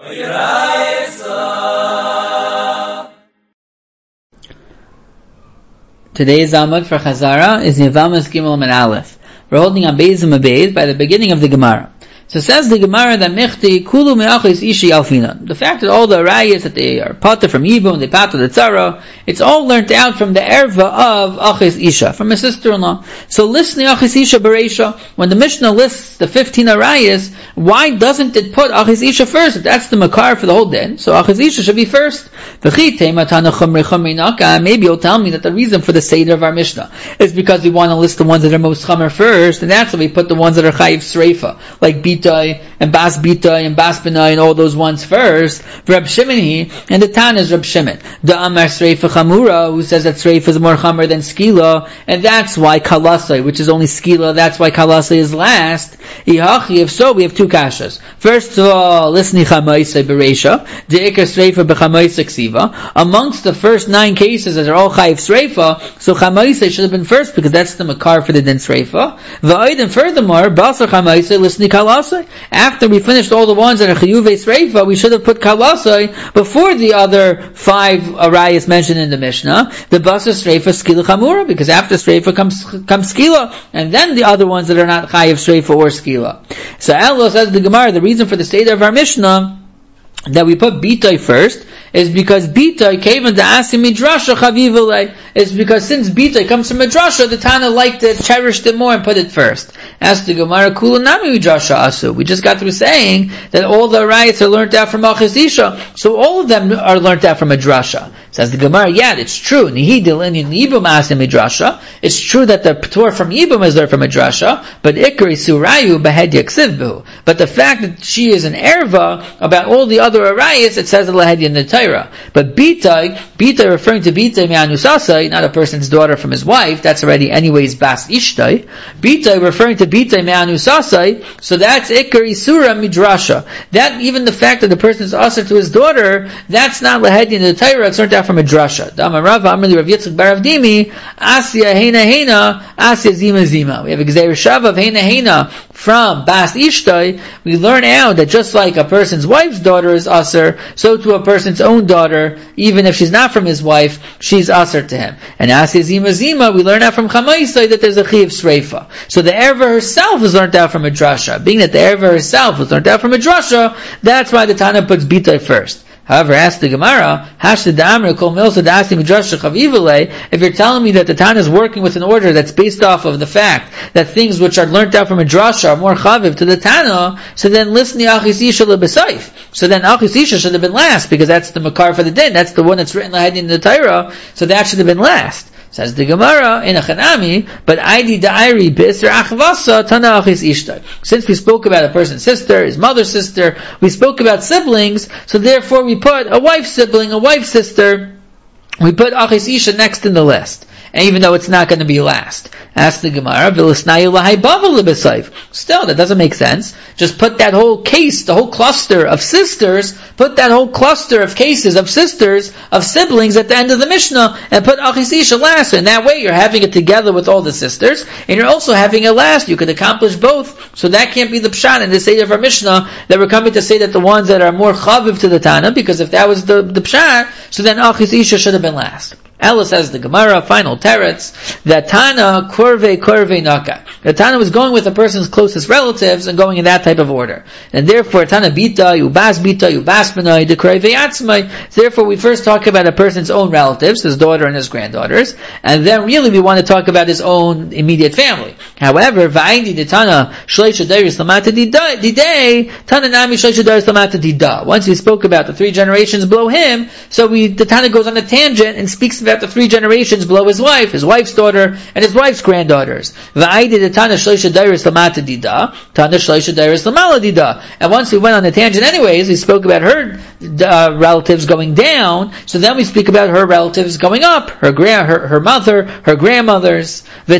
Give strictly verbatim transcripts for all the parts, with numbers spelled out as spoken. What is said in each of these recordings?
Today's Amud for Chazara is Yevamas Gimel and Aleph. We're holding on Beis and Beis by the beginning of the Gemara. So says the Gemara that Mechti Kulu Me'achis Ishi Alfina. The fact that all the arayas that they are pater from Yibum, they pater the Tzara, it's all learnt out from the erva of Achis Isha, from a sister-in-law. So listen to Achis Isha Bereisha. When the Mishnah lists the fifteen arayas, why doesn't it put Achis Isha first? If that's the makar for the whole din, so Achis Isha should be first. Maybe you'll tell me that the reason for the Seder of our Mishnah is because we want to list the ones that are most chamer first, and that's why we put the ones that are chayiv sreifa, like Bitai and Bas Bitai and Bas Benai and all those ones first. Reb Shimon he, and the Tan is Reb Shimon. The Amar Sreifa Chamura, who says that Sreifa is more chamer than Skila, and that's why Kalasai, which is only Skila, that's why Kalasai is last. If so, we have two kashas. First of all, listen Chamaisai Bereisha, the Ikar Sreifa Bechamaisai Ksiva. Amongst the first nine cases that are all chayiv sreifa, so chamaisai should have been first because that's the makar for the din sreifa. V'oid, and furthermore, basar chamaisai lisni kalasai. After we finished all the ones that are chiyuvei sreifa, we should have put kalasai before the other five arayas mentioned in the Mishnah. The basar sreifa skila chamura, because after sreifa comes comes skila, and then the other ones that are not chayiv sreifa or skila. So Elo says the Gemara, the reason for the seder of our Mishnah that we put Bitai first is because Bitai came into Asi Midrasha Chavivalei, is because since Bitai comes from Midrasha, the Tana liked it, cherished it more, and put it first. As the Gemara Kula Nami Midrasha Asu, we just got through saying that all the riots are learnt out from Achis Isha, so all of them are learnt out from Midrasha. Says the Gemara, yeah, it's true. Nihidil in Yibum Asi Midrasha. It's true that the Torah from Yibum is learned from Midrasha, but Ikri Surayu Behed Yaksivbu. But the fact that she is an erva about all the other arayas, it says Lahedi in the Torah. But Bitai, Bitai referring to Bitai Me'anusasai, not a person's daughter from his wife, that's already anyways Bas Ishtai. Bitai referring to Bitai Me'anusasai, so that's Ikar Isura Midrasha. That, even the fact that the person is asur to his daughter, that's not Lahedi in the Torah, it's learned out from Midrasha. Dama Rava, Amrli Rav Yitzchak Bar Avdimi, Asya Heina Heina, Asya Zima Zima. We have a Gzeir Shav of Heina Heina from Bas Ishtai. We learn out that just like a person's wife's daughter is asur, so to a person's own daughter, even if she's not from his wife, she's asur to him. And Asya Zima Zima, we learn out from Chamaisai that there's a Chiv Sreifa. So the erva herself is learned out from Midrasha. Being that the erva herself was learned out from Midrasha, that's why the Tana puts Bitai first. However, ask the Gemara, if you're telling me that the Tana is working with an order that's based off of the fact that things which are learnt out from a drasha are more chaviv to the Tana, so then listen to Achis Isha lebesayf. So then Achis Isha should have been last, because that's the makar for the din, that's the one that's written lahedi in the Torah, so that should have been last. Says the Gemara in a Chanami, but Aidi Da'iri Bisr Achvasa Tana Achis Ishtai. Since we spoke about a person's sister, his mother's sister, we spoke about siblings, so therefore we put a wife's sibling, a wife's sister, we put Achis Isha next in the list. And even though it's not going to be last. Ask the Gemara, still, that doesn't make sense. Just put that whole case, the whole cluster of sisters, put that whole cluster of cases of sisters, of siblings at the end of the Mishnah, and put Achis Isha last. And that way you're having it together with all the sisters, and you're also having it last. You could accomplish both. So that can't be the pshat in the state of our Mishnah, that we're coming to say that the ones that are more chaviv to the Tana, because if that was the, the pshat, so then Achis Isha should have been last. Ella says the Gemara, final teretz, that Tana kurve kurve naka. The Tana was going with a person's closest relatives and going in that type of order. And therefore, Tana bita, yubas bita, yubas benai, de kurve yatzmai. Therefore, we first talk about a person's own relatives, his daughter and his granddaughters, and then really we want to talk about his own immediate family. However, va'indi de Tana shleisha deiris lamata didei, Tana nami shleisha deiris lamata dida. Once we spoke about the three generations below him, so we, the Tana goes on a tangent and speaks about the three generations below his wife, his wife's daughter, and his wife's granddaughters. And once we went on the tangent anyways, we spoke about her uh, relatives going down, so then we speak about her relatives going up, her grand, her, her mother, her grandmothers. Then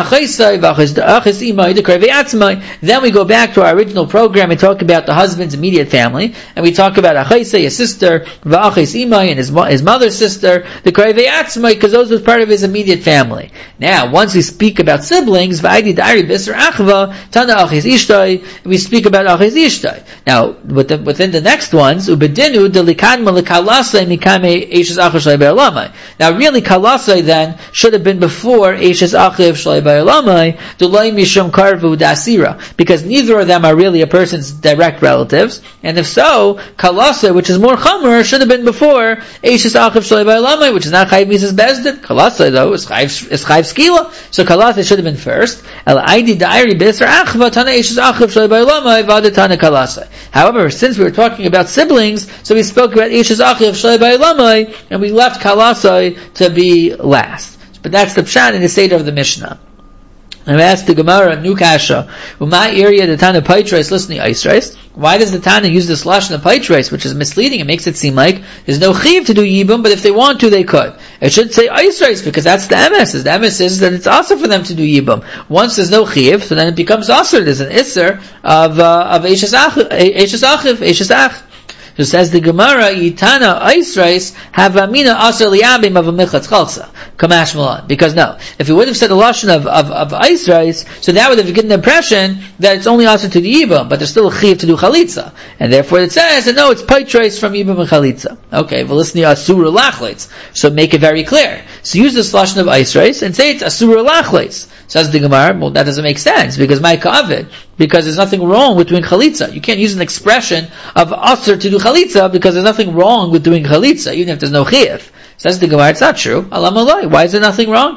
we go back to our original program and talk about the husband's immediate family, and we talk about Achaisai, his sister, and his, his mother's sister, the atzmai, because those was part of his immediate family. Now, once we speak about siblings, v'aydi da'ari b'isr achva, tana achiz ishtoi, we speak about achiz ishtoi. Now, within the next ones, ubedinu delikadma lekalasai mikame eshes achiv shlei b'alamai. Now, really, kalasai then should have been before eshes achiv shlei b'alamai, dulai mishum karvu dasira, because neither of them are really a person's direct relatives, and if so, kalasai, which is more chamer, should have been before eshes achiv shlei b'alamai, which is not chayv mises bezdin. Kalasai, though, is chayv, is chayv skila, so kalasai should have been first. El aidi da'ari b'isr achva, tana eshes achiv shlei b'alamai, v'ada tana kalasai. However, since we were talking about siblings, so we spoke about eshes achiv shlei b'alamai, and we left kalasai to be last. But that's the pshat in the seder of the Mishnah. And we asked the Gemara, new kasha, Uma area the Tana Paitrais, listen to Eisrais. Why does the Tana use this lashon of Paitrais, which is misleading? It makes it seem like there's no chiv to do yibum, but if they want to, they could. It should say Eisrais, because that's the emes. The emes is that it's also for them to do yibum. Once there's no chiv, so then it becomes asr. There's an isser of, uh, of Eishes Achiv, Eishes Ach. So says the Gemara, Yitana Eisrais have amina asr liyabim of a michatz chalsa. Kamash Milan. Because no, if he would have said the lashon of of, of Eisrais, so that would have given the impression that it's only asr to the yibum, but there's still a chiv to do chalitza, and therefore it says that no, it's paitrais from yibum and chalitza. Okay, well listen to asur lachleitz. So make it very clear. So use this lashon of Eisrais and say it's asur lachleitz. Says the Gemara, well that doesn't make sense, because my kavid, because there's nothing wrong with doing chalitza. You can't use an expression of asr to do chalitza, because there's nothing wrong with doing chalitza, even if there's no chiv. Says the Gemara, it's not true. Alamalai. Why is there nothing wrong?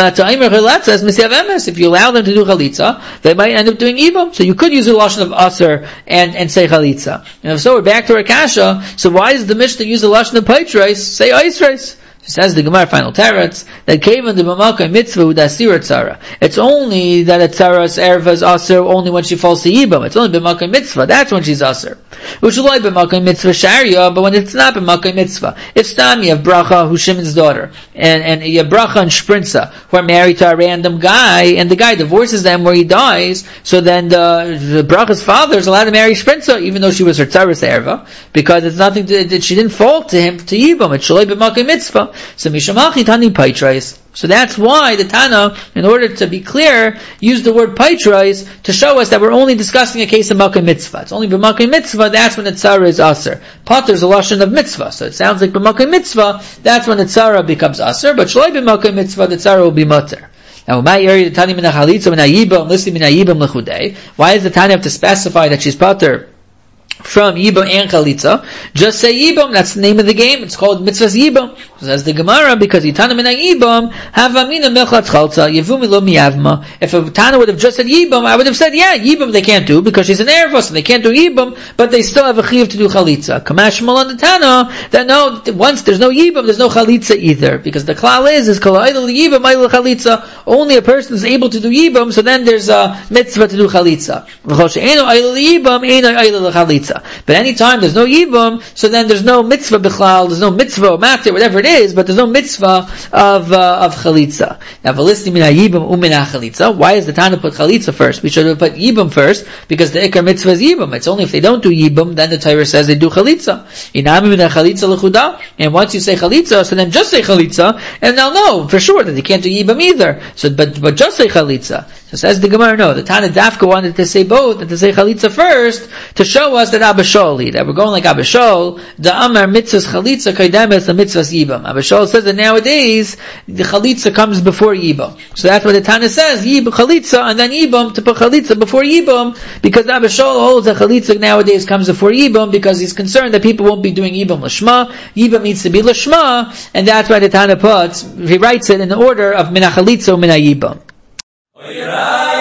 If you allow them to do chalitza, they might end up doing ibum. So you could use a lashon of asr and, and say chalitza. And if so, we're back to our kasha. So why does the Mishnah use a lashon of paitrais, say eisrais? Says the Gemara, final teretz, that came in the b'malkai mitzvah udasir tzara. It's only that a tzara's erva is aser only when she falls to yibam. It's only b'malkai mitzvah. That's when she's aser. Ushaloi b'malkai mitzvah sharia, but when it's not b'malkai mitzvah. If stam you have bracha, who's Shimon's daughter, and and you have bracha and shprinza, who are married to a random guy, and the guy divorces them where he dies, so then the, the bracha's father is allowed to marry shprinza, even though she was her tzara's erva, because it's nothing to, that she didn't fall to him to yibam. It's shaloi b'malkai mitzvah. So Mishamachi Tani Paitrais. So that's why the Tana, in order to be clear, used the word Paitrais to show us that we're only discussing a case of Malkai Mitzvah. It's only b'Malkai Mitzvah, that's when the Tzara is Aser. Pater is a lashon of Mitzvah, so it sounds like b'Malkai Mitzvah, that's when the Tzara becomes Aser, but Shaloi b'Malkai Mitzvah, the Tzara will be Mutter. Now, my area, the Tani min ha'chalitza min ha'yibam, listing min ha'yibam l'chudei. Why does the Tana have to specify that she's Pater from Yibam and Chalitza? Just say Yibam, that's the name of the game. It's called Mitzvah's Yibam. Says the Gemara, because Yitana min Yibam, Havamina Melchat Chalza, Yevumi lo miyavma. If a Tana would have just said Yibam, I would have said, yeah, Yibam they can't do, because she's an Erva, so they can't do Yibam, but they still have a Chiv to do Chalitza. Kamash Malon the Tana, that no, once there's no Yibam, there's no Chalitza either, because the Klal is, is Kol Eidel Yibam, Eidel Chalitza, only a person is able to do Yibam, so then there's a Mitzvah to do Chalitza. V'chol she'eno Eidel Yibam, eno Eidel Chalitza. But anytime there's no yibum, so then there's no mitzvah bichlal, there's no mitzvah or matir, whatever it is, but there's no mitzvah of uh, of chalitza. Now, v'lisni min ha'yibum u'min ha'chalitza. Why is the Tana put chalitza first? We should have put yibum first, because the ikar mitzvah is yibum. It's only if they don't do yibum, then the Torah says they do chalitza. Inami min ha'chalitza l'chuda. And once you say chalitza, so then just say chalitza, and they'll know for sure that they can't do yibum either. So, but but just say chalitza. So says the Gemara, no, the Tana Dafka wanted to say both, and to say chalitza first, to show us that Abba Shaul, that we're going like Abba Shaul, the Amar mitzvahs chalitza kaidemes the mitzvahs yibam. Abba Shaul says that nowadays, the chalitza comes before yibam. So that's what the Tana says, yib chalitza, and then yibam, to put chalitza before yibam, because Abba Shaul holds that chalitza nowadays comes before yibam, because he's concerned that people won't be doing yibam l'shma. Yibam needs to be l'shma, and that's why the Tana puts, he writes it in the order of min ha'chalitza u'min ha'yibam.